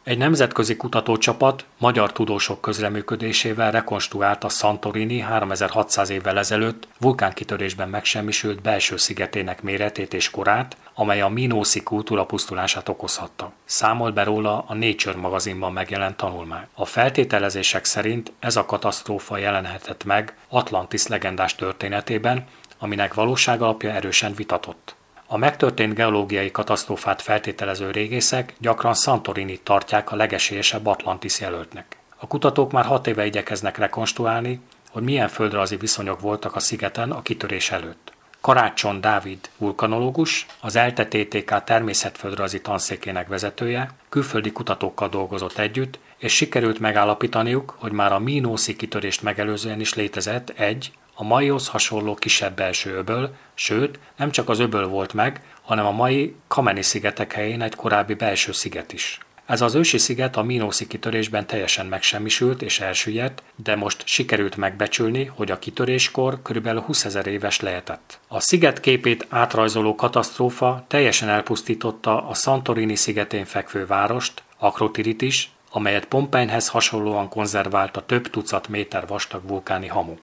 Egy nemzetközi kutatócsapat magyar tudósok közreműködésével rekonstruálta Santorini 3600 évvel ezelőtt vulkánkitörésben megsemmisült belső szigetének méretét és korát, amely a mínószi kultúra pusztulását okozhatta. Számolt be róla a Nature magazinban megjelent tanulmány. A feltételezések szerint ez a katasztrófa jelenhetett meg Atlantis legendás történetében, aminek valóságalapja erősen vitatott. A megtörtént geológiai katasztrófát feltételező régészek gyakran Santorinit tartják a legesélyesebb Atlantis jelöltnek. A kutatók már 6 éve igyekeznek rekonstruálni, hogy milyen földrajzi viszonyok voltak a szigeten a kitörés előtt. Karácson Dávid vulkanológus, az ELTE TTK természetföldrajzi tanszékének vezetője, külföldi kutatókkal dolgozott együtt, és sikerült megállapítaniuk, hogy már a mínószi kitörést megelőzően is létezett egy, a maihoz hasonló kisebb belső öböl, sőt, nem csak az öböl volt meg, hanem a mai Kameni-szigetek helyén egy korábbi belső sziget is. Ez az ősi sziget a mínószi kitörésben teljesen megsemmisült és elsüllyedt, de most sikerült megbecsülni, hogy a kitöréskor kb. 20 000 éves lehetett. A sziget képét átrajzoló katasztrófa teljesen elpusztította a Santorini szigetén fekvő várost, Akrotirirt is, amelyet Pompeihez hasonlóan konzervált a több tucat méter vastag vulkáni hamu.